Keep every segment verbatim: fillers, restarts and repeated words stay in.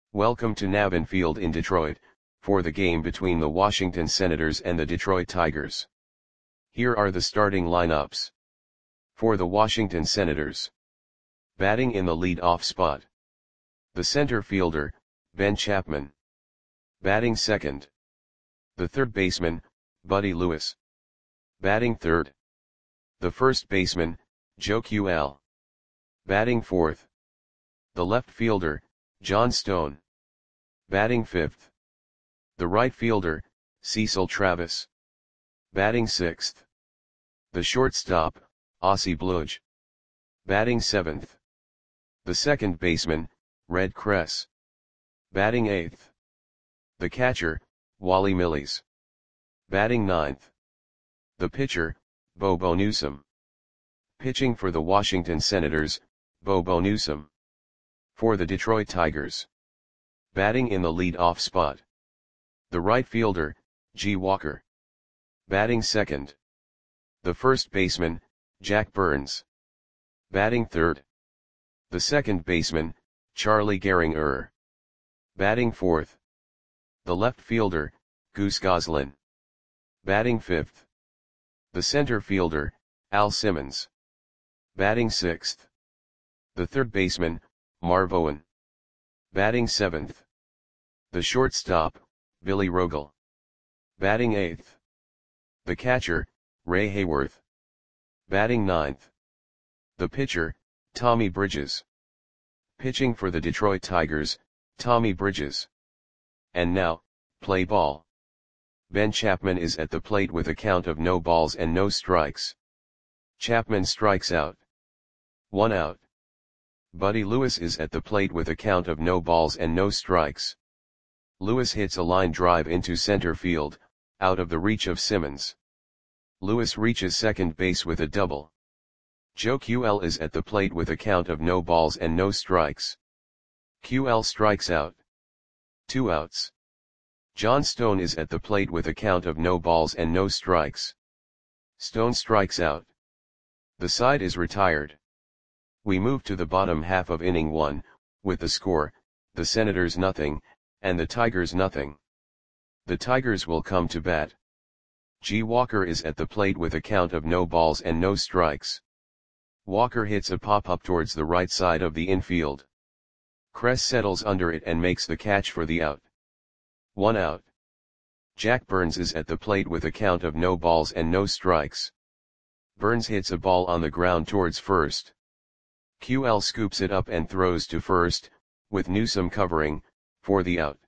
Welcome to Navin Field in Detroit, for the game between the Washington Senators and the Detroit Tigers. Here are the starting lineups. For the Washington Senators. Batting in the lead-off spot. The center fielder, Ben Chapman. Batting second. The third baseman, Buddy Lewis. Batting third. The first baseman, Joe Q L. Batting fourth. The left fielder, John Stone. Batting fifth. The right fielder, Cecil Travis. Batting sixth. The shortstop, Ossie Bludge. Batting seventh. The second baseman, Red Kress. Batting eighth. The catcher, Wally Milles. Batting ninth. The pitcher, Bobo Newsom. Pitching for the Washington Senators, Bobo Newsom. For the Detroit Tigers. Batting in the lead-off spot. The right fielder, G. Walker. Batting second. The first baseman, Jack Burns. Batting third. The second baseman, Charlie Gehringer. Batting fourth. The left fielder, Goose Goslin. Batting fifth. The center fielder, Al Simmons. Batting sixth. The third baseman, Marv Owen. Batting seventh. The shortstop, Billy Rogel. Batting eighth. The catcher, Ray Hayworth. Batting ninth. The pitcher, Tommy Bridges. Pitching for the Detroit Tigers, Tommy Bridges. And now, play ball. Ben Chapman is at the plate with a count of no balls and no strikes. Chapman strikes out. One out. Buddy Lewis is at the plate with a count of no balls and no strikes. Lewis hits a line drive into center field, out of the reach of Simmons. Lewis reaches second base with a double. Joe Q L is at the plate with a count of no balls and no strikes. Q L strikes out. Two outs. John Stone is at the plate with a count of no balls and no strikes. Stone strikes out. The side is retired. We move to the bottom half of inning one, with the score, the Senators nothing, and the Tigers nothing. The Tigers will come to bat. G. Walker is at the plate with a count of no balls and no strikes. Walker hits a pop-up towards the right side of the infield. Kress settles under it and makes the catch for the out. One out. Jack Burns is at the plate with a count of no balls and no strikes. Burns hits a ball on the ground towards first. Q L scoops it up and throws to first, with Newsom covering, for the out.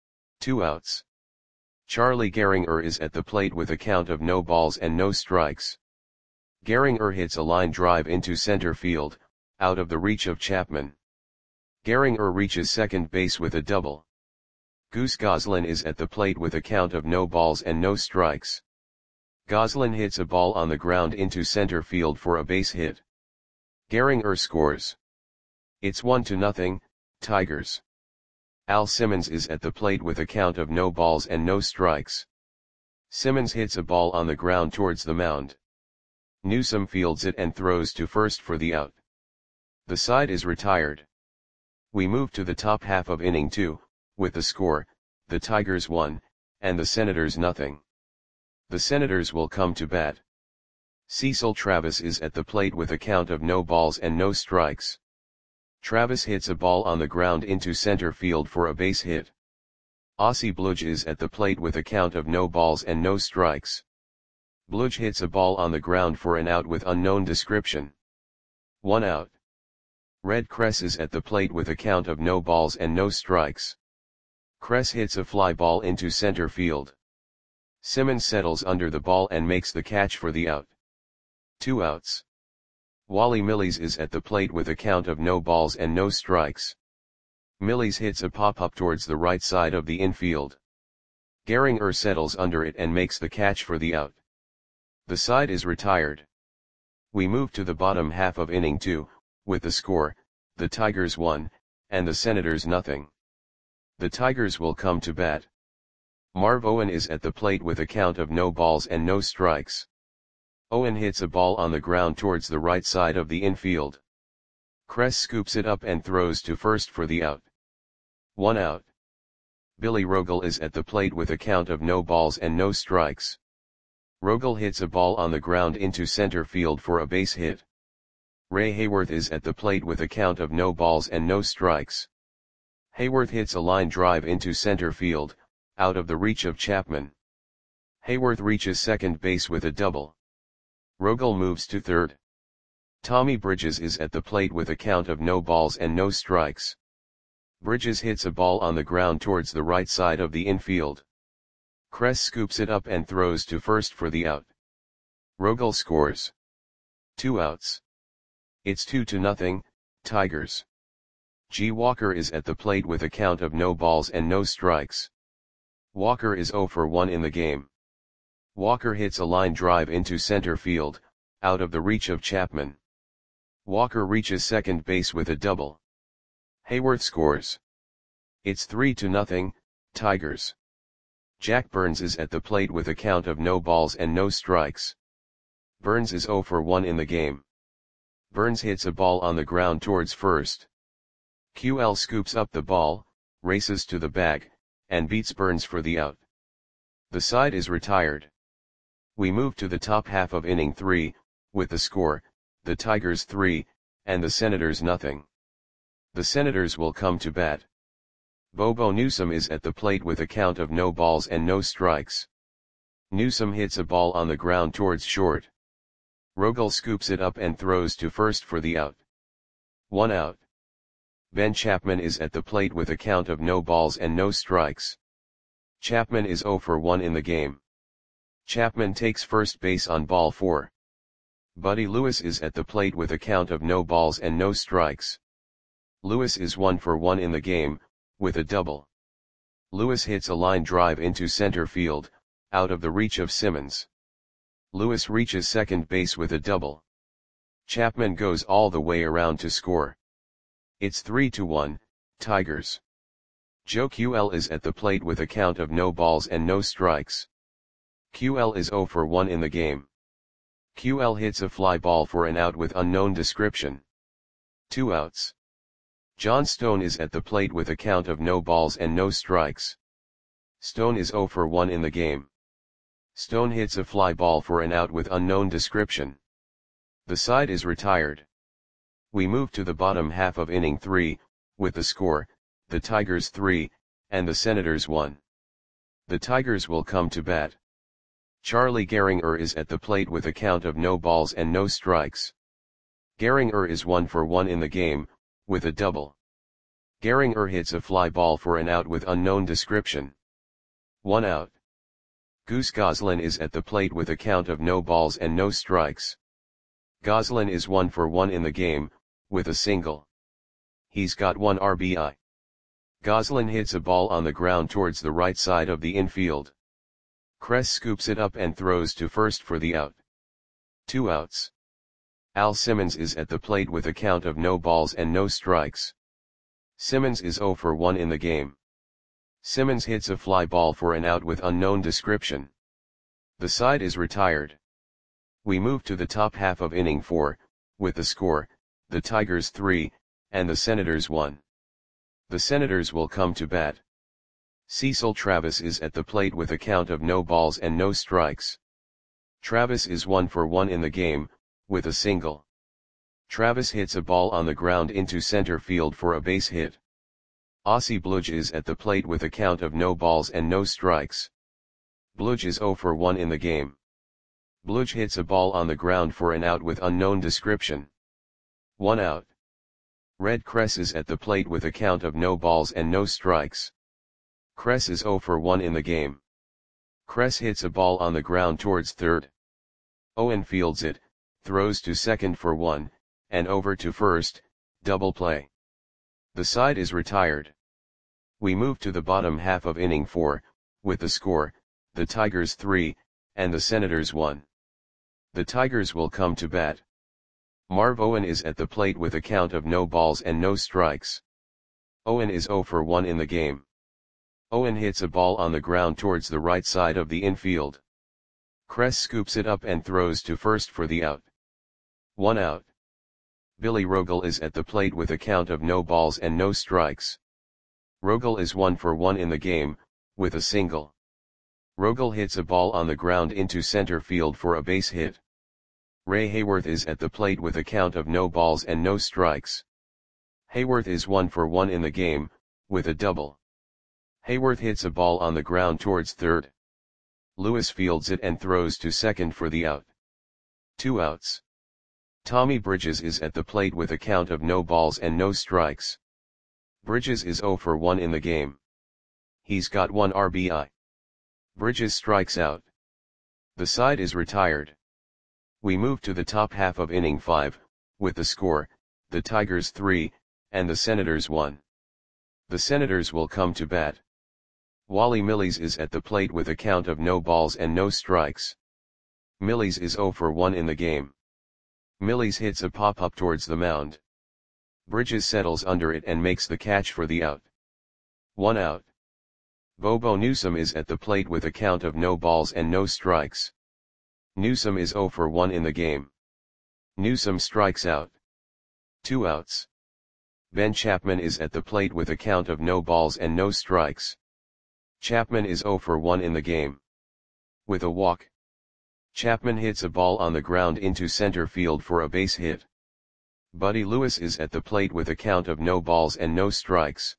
Two outs. Charlie Gehringer is at the plate with a count of no balls and no strikes. Gehringer hits a line drive into center field, out of the reach of Chapman. Gehringer reaches second base with a double. Goose Goslin is at the plate with a count of no balls and no strikes. Goslin hits a ball on the ground into center field for a base hit. Gehringer scores. It's one to nothing, Tigers. Al Simmons is at the plate with a count of no balls and no strikes. Simmons hits a ball on the ground towards the mound. Newsom fields it and throws to first for the out. The side is retired. We move to the top half of inning two, with the score, the Tigers one, and the Senators nothing. The Senators will come to bat. Cecil Travis is at the plate with a count of no balls and no strikes. Travis hits a ball on the ground into center field for a base hit. Ossie Bludge is at the plate with a count of no balls and no strikes. Bludge hits a ball on the ground for an out with unknown description. One out. Red Kress is at the plate with a count of no balls and no strikes. Kress hits a fly ball into center field. Simmons settles under the ball and makes the catch for the out. Two outs. Wally Milles is at the plate with a count of no balls and no strikes. Milles hits a pop-up towards the right side of the infield. Gehringer settles under it and makes the catch for the out. The side is retired. We move to the bottom half of inning two, with the score, the Tigers one, and the Senators nothing. The Tigers will come to bat. Marv Owen is at the plate with a count of no balls and no strikes. Owen hits a ball on the ground towards the right side of the infield. Kress scoops it up and throws to first for the out. One out. Billy Rogel is at the plate with a count of no balls and no strikes. Rogel hits a ball on the ground into center field for a base hit. Ray Hayworth is at the plate with a count of no balls and no strikes. Hayworth hits a line drive into center field, out of the reach of Chapman. Hayworth reaches second base with a double. Rogel moves to third. Tommy Bridges is at the plate with a count of no balls and no strikes. Bridges hits a ball on the ground towards the right side of the infield. Kress scoops it up and throws to first for the out. Rogel scores. Two outs. It's two to nothing, Tigers. G. Walker is at the plate with a count of no balls and no strikes. Walker is oh for one in the game. Walker hits a line drive into center field, out of the reach of Chapman. Walker reaches second base with a double. Hayworth scores. It's three to nothing, Tigers. Jack Burns is at the plate with a count of no balls and no strikes. Burns is oh for one in the game. Burns hits a ball on the ground towards first. Q L scoops up the ball, races to the bag, and beats Burns for the out. The side is retired. We move to the top half of inning three, with the score, the Tigers three, and the Senators nothing. The Senators will come to bat. Bobo Newsom is at the plate with a count of no balls and no strikes. Newsom hits a ball on the ground towards short. Rogel scoops it up and throws to first for the out. One out. Ben Chapman is at the plate with a count of no balls and no strikes. Chapman is oh for one in the game. Chapman takes first base on ball four. Buddy Lewis is at the plate with a count of no balls and no strikes. Lewis is one for one in the game, with a double. Lewis hits a line drive into center field, out of the reach of Simmons. Lewis reaches second base with a double. Chapman goes all the way around to score. It's three to one, Tigers. Joe Q L is at the plate with a count of no balls and no strikes. Q L is oh for one in the game. Q L hits a fly ball for an out with unknown description. Two outs. John Stone is at the plate with a count of no balls and no strikes. Stone is oh for one in the game. Stone hits a fly ball for an out with unknown description. The side is retired. We move to the bottom half of inning three, with the score, the Tigers three, and the Senators one. The Tigers will come to bat. Charlie Gehringer is at the plate with a count of no balls and no strikes. Gehringer is one for one in the game, with a double. Gehringer hits a fly ball for an out with unknown description. One out. Goose Goslin is at the plate with a count of no balls and no strikes. Goslin is one for one in the game, with a single. He's got one R B I. Goslin hits a ball on the ground towards the right side of the infield. Kress scoops it up and throws to first for the out. Two outs. Al Simmons is at the plate with a count of no balls and no strikes. Simmons is oh for one in the game. Simmons hits a fly ball for an out with unknown description. The side is retired. We move to the top half of inning four, with the score, the Tigers three, and the Senators one. The Senators will come to bat. Cecil Travis is at the plate with a count of no balls and no strikes. Travis is one for one in the game, with a single. Travis hits a ball on the ground into center field for a base hit. Ossie Bludge is at the plate with a count of no balls and no strikes. Bludge is oh for one in the game. Bludge hits a ball on the ground for an out with unknown description. One out. Red Kress is at the plate with a count of no balls and no strikes. Kress is oh for one in the game. Kress hits a ball on the ground towards third. Owen fields it, throws to second for one, and over to first, double play. The side is retired. We move to the bottom half of inning four, with the score, the Tigers three, and the Senators one. The Tigers will come to bat. Marv Owen is at the plate with a count of no balls and no strikes. Owen is oh for one in the game. Owen hits a ball on the ground towards the right side of the infield. Kress scoops it up and throws to first for the out. One out. Billy Rogel is at the plate with a count of no balls and no strikes. Rogel is one for one in the game, with a single. Rogel hits a ball on the ground into center field for a base hit. Ray Hayworth is at the plate with a count of no balls and no strikes. Hayworth is one for one in the game, with a double. Hayworth hits a ball on the ground towards third. Lewis fields it and throws to second for the out. Two outs. Tommy Bridges is at the plate with a count of no balls and no strikes. Bridges is zero for one in the game. He's got one R B I. Bridges strikes out. The side is retired. We move to the top half of inning five, with the score, the Tigers three, and the Senators one. The Senators will come to bat. Wally Millies is at the plate with a count of no balls and no strikes. Millies is zero for one in the game. Millies hits a pop-up towards the mound. Bridges settles under it and makes the catch for the out. One out. Bobo Newsom is at the plate with a count of no balls and no strikes. Newsom is zero for one in the game. Newsom strikes out. Two outs. Ben Chapman is at the plate with a count of no balls and no strikes. Chapman is zero for one in the game. With a walk. Chapman hits a ball on the ground into center field for a base hit. Buddy Lewis is at the plate with a count of no balls and no strikes.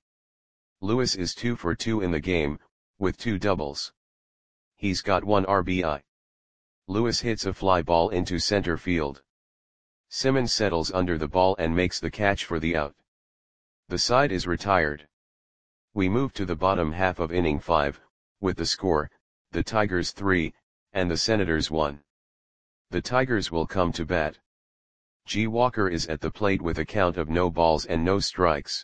Lewis is two for two in the game, with two doubles. He's got one R B I. Lewis hits a fly ball into center field. Simmons settles under the ball and makes the catch for the out. The side is retired. We move to the bottom half of inning five, with the score, the Tigers three, and the Senators one. The Tigers will come to bat. G. Walker is at the plate with a count of no balls and no strikes.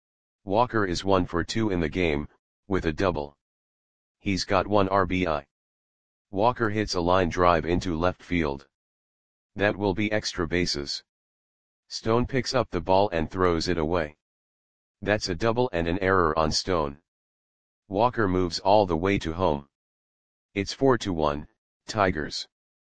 Walker is one for two in the game, with a double. He's got one R B I. Walker hits a line drive into left field. That will be extra bases. Stone picks up the ball and throws it away. That's a double and an error on Stone. Walker moves all the way to home. It's four to one, Tigers.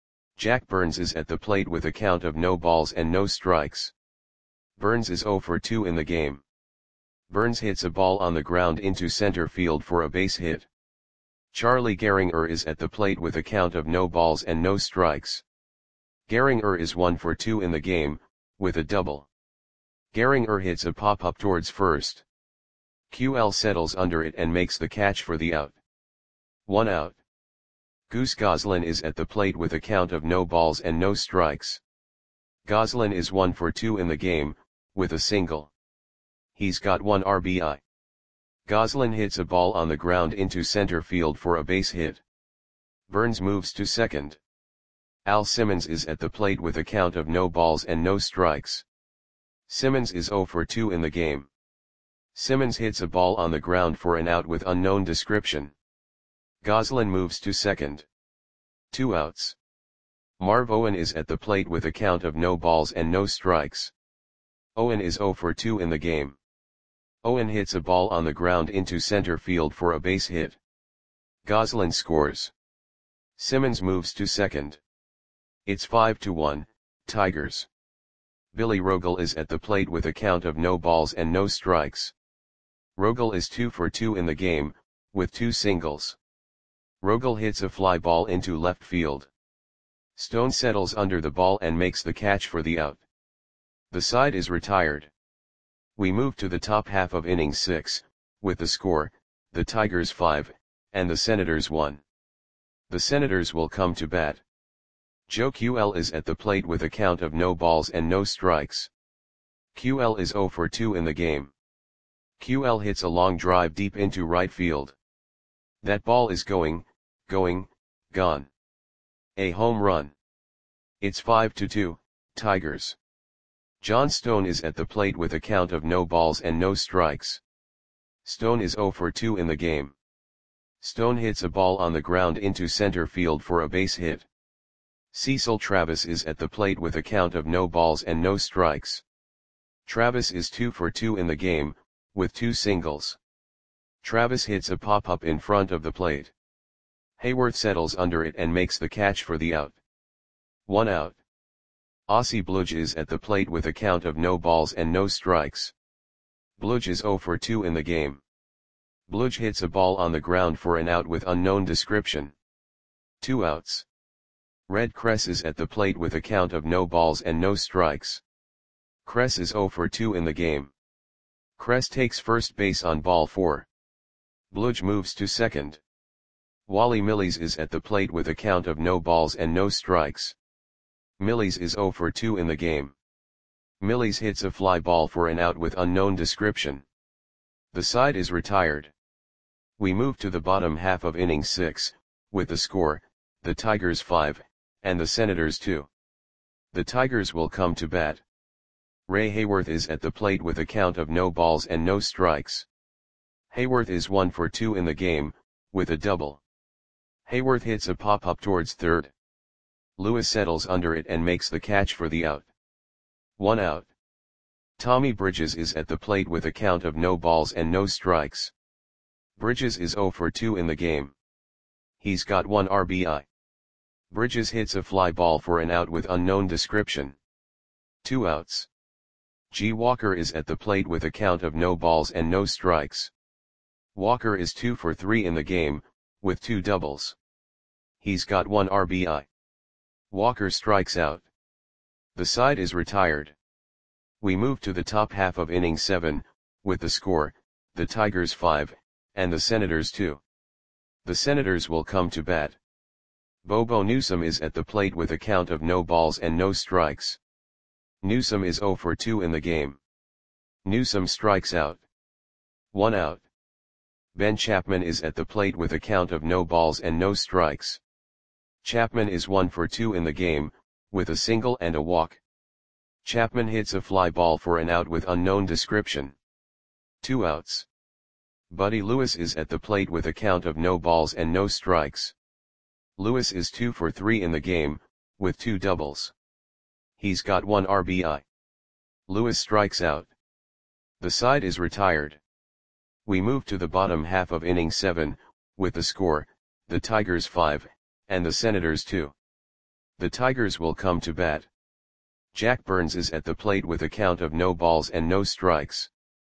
Jack Burns is at the plate with a count of no balls and no strikes. Burns is zero for two in the game. Burns hits a ball on the ground into center field for a base hit. Charlie Gehringer is at the plate with a count of no balls and no strikes. Gehringer is one for two in the game, with a double. Gehringer hits a pop-up towards first. Q L settles under it and makes the catch for the out. One out. Goose Goslin is at the plate with a count of no balls and no strikes. Goslin is one for two in the game, with a single. He's got one R B I. Goslin hits a ball on the ground into center field for a base hit. Burns moves to second. Al Simmons is at the plate with a count of no balls and no strikes. Simmons is zero for two in the game. Simmons hits a ball on the ground for an out with unknown description. Goslin moves to second. Two outs. Marv Owen is at the plate with a count of no balls and no strikes. Owen is zero for two in the game. Owen hits a ball on the ground into center field for a base hit. Goslin scores. Simmons moves to second. It's five to one, Tigers. Billy Rogel is at the plate with a count of no balls and no strikes. Rogel is two for two in the game, with two singles. Rogel hits a fly ball into left field. Stone settles under the ball and makes the catch for the out. The side is retired. We move to the top half of inning six, with the score, the Tigers five, and the Senators one. The Senators will come to bat. Joe Q L is at the plate with a count of no balls and no strikes. Q L is zero for two in the game. Q L hits a long drive deep into right field. That ball is going, going, gone. A home run. It's five to two, Tigers. John Stone is at the plate with a count of no balls and no strikes. Stone is zero for two in the game. Stone hits a ball on the ground into center field for a base hit. Cecil Travis is at the plate with a count of no balls and no strikes. Travis is two for two in the game, with two singles. Travis hits a pop-up in front of the plate. Hayworth settles under it and makes the catch for the out. One out. Ossie Bludge is at the plate with a count of no balls and no strikes. Bludge is zero for two in the game. Bludge hits a ball on the ground for an out with unknown description. Two outs. Red Cress is at the plate with a count of no balls and no strikes. Cress is zero for two in the game. Cress takes first base on ball four. Bludge moves to second. Wally Millies is at the plate with a count of no balls and no strikes. Millies is zero for two in the game. Millies hits a fly ball for an out with unknown description. The side is retired. We move to the bottom half of inning six, with the score, the Tigers five, and the Senators two. The Tigers will come to bat. Ray Hayworth is at the plate with a count of no balls and no strikes. Hayworth is one for two in the game, with a double. Hayworth hits a pop-up towards third. Lewis settles under it and makes the catch for the out. One out. Tommy Bridges is at the plate with a count of no balls and no strikes. Bridges is zero for two in the game. He's got one R B I. Bridges hits a fly ball for an out with unknown description. Two outs. G. Walker is at the plate with a count of no balls and no strikes. Walker is two for three in the game, with two doubles. He's got one R B I. Walker strikes out. The side is retired. We move to the top half of inning seven, with the score, the Tigers five, and the Senators two. The Senators will come to bat. Bobo Newsom is at the plate with a count of no balls and no strikes. Newsom is zero for two in the game. Newsom strikes out. One out. Ben Chapman is at the plate with a count of no balls and no strikes. Chapman is one for two in the game, with a single and a walk. Chapman hits a fly ball for an out with unknown description. Two outs. Buddy Lewis is at the plate with a count of no balls and no strikes. Lewis is two for three in the game, with two doubles. He's got one R B I. Lewis strikes out. The side is retired. We move to the bottom half of inning seven, with the score, the Tigers five, and the Senators two. The Tigers will come to bat. Jack Burns is at the plate with a count of no balls and no strikes.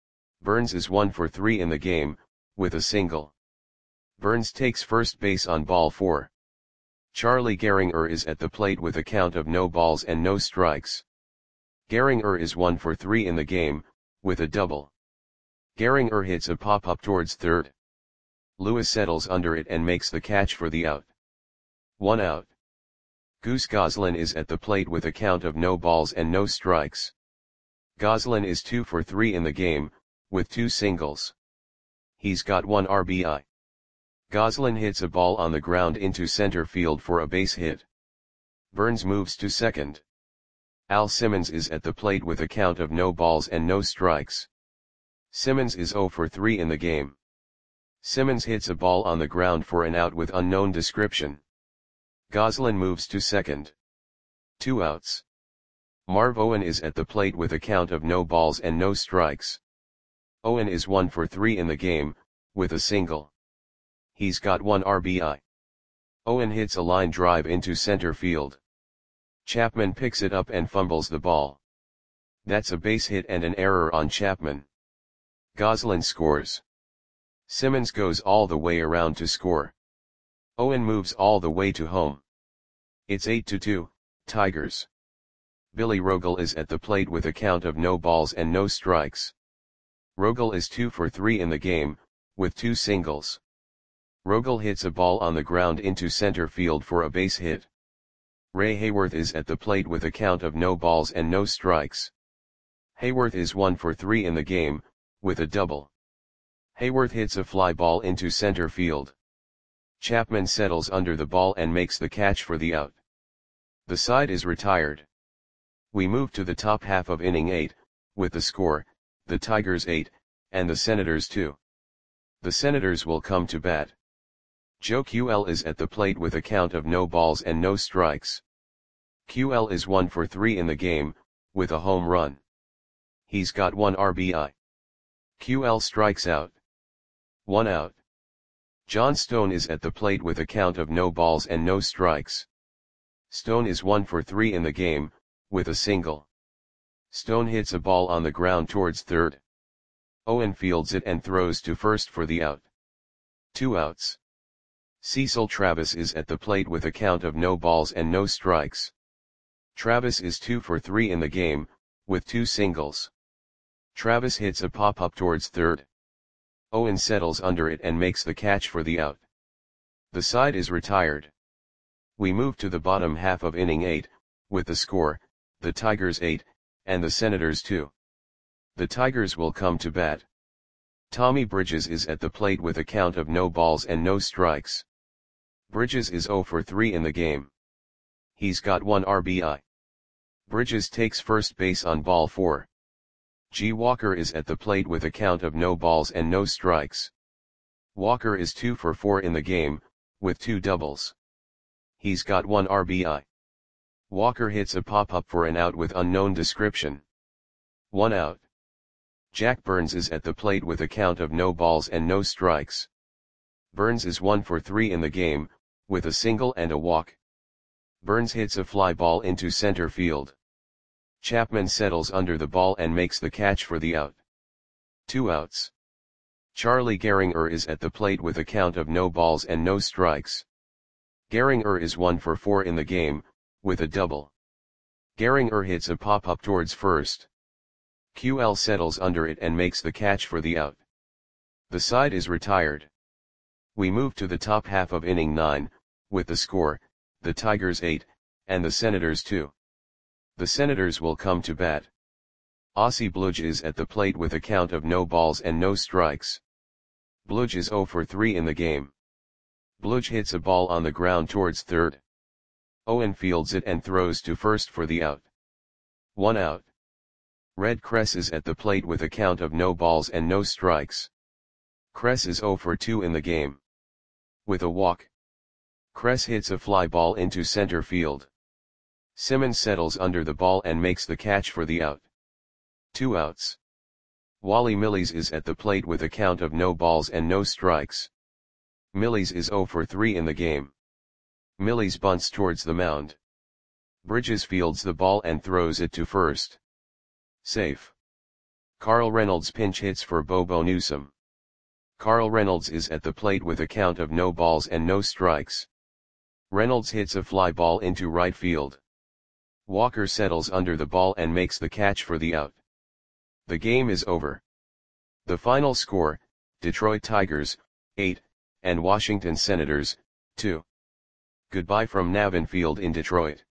Burns is one for three in the game, with a single. Burns takes first base on ball four. Charlie Gehringer is at the plate with a count of no balls and no strikes. Gehringer is one for three in the game, with a double. Gehringer hits a pop-up towards third. Lewis settles under it and makes the catch for the out. One out. Goose Goslin is at the plate with a count of no balls and no strikes. Goslin is two for three in the game, with two singles. He's got one R B I. Goslin hits a ball on the ground into center field for a base hit. Burns moves to second. Al Simmons is at the plate with a count of no balls and no strikes. Simmons is zero for three in the game. Simmons hits a ball on the ground for an out with unknown description. Goslin moves to second. Two outs. Marv Owen is at the plate with a count of no balls and no strikes. Owen is one for three in the game, with a single. He's got one R B I. Owen hits a line drive into center field. Chapman picks it up and fumbles the ball. That's a base hit and an error on Chapman. Goslin scores. Simmons goes all the way around to score. Owen moves all the way to home. It's eight to two, Tigers. Billy Rogel is at the plate with a count of no balls and no strikes. Rogel is two for three in the game, with two singles. Rogel hits a ball on the ground into center field for a base hit. Ray Hayworth is at the plate with a count of no balls and no strikes. Hayworth is one for three in the game, with a double. Hayworth hits a fly ball into center field. Chapman settles under the ball and makes the catch for the out. The side is retired. We move to the top half of inning eight, with the score, the Tigers eight, and the Senators two. The Senators will come to bat. Joe Q L is at the plate with a count of no balls and no strikes. Q L is one for three in the game, with a home run. He's got one R B I. Q L strikes out. One out. John Stone is at the plate with a count of no balls and no strikes. Stone is one for three in the game, with a single. Stone hits a ball on the ground towards third. Owen fields it and throws to first for the out. Two outs. Cecil Travis is at the plate with a count of no balls and no strikes. Travis is two for three in the game, with two singles. Travis hits a pop-up towards third. Owen settles under it and makes the catch for the out. The side is retired. We move to the bottom half of inning eight, with the score, the Tigers eight, and the Senators two. The Tigers will come to bat. Tommy Bridges is at the plate with a count of no balls and no strikes. Bridges is oh for three in the game. He's got one R B I. Bridges takes first base on ball four. G. Walker is at the plate with a count of no balls and no strikes. Walker is two for four in the game, with two doubles. He's got one R B I. Walker hits a pop-up for an out with unknown description. One out. Jack Burns is at the plate with a count of no balls and no strikes. Burns is one for three in the game, with a single and a walk. Burns hits a fly ball into center field. Chapman settles under the ball and makes the catch for the out. Two outs. Charlie Gehringer is at the plate with a count of no balls and no strikes. Gehringer is one for four in the game, with a double. Gehringer hits a pop-up towards first. Q L settles under it and makes the catch for the out. The side is retired. We move to the top half of inning nine, with the score, the Tigers eight, and the Senators two. The Senators will come to bat. Ossie Bludge is at the plate with a count of no balls and no strikes. Bludge is oh for three in the game. Bludge hits a ball on the ground towards third. Owen fields it and throws to first for the out. One out. Red Kress is at the plate with a count of no balls and no strikes. Kress is oh for two in the game. With a walk. Kress hits a fly ball into center field. Simmons settles under the ball and makes the catch for the out. Two outs. Wally Millies is at the plate with a count of no balls and no strikes. Millies is oh for three in the game. Millies bunts towards the mound. Bridges fields the ball and throws it to first. Safe. Carl Reynolds pinch hits for Bobo Newsom. Carl Reynolds is at the plate with a count of no balls and no strikes. Reynolds hits a fly ball into right field. Walker settles under the ball and makes the catch for the out. The game is over. The final score, Detroit Tigers, eight, and Washington Senators, two. Goodbye from Navin Field in Detroit.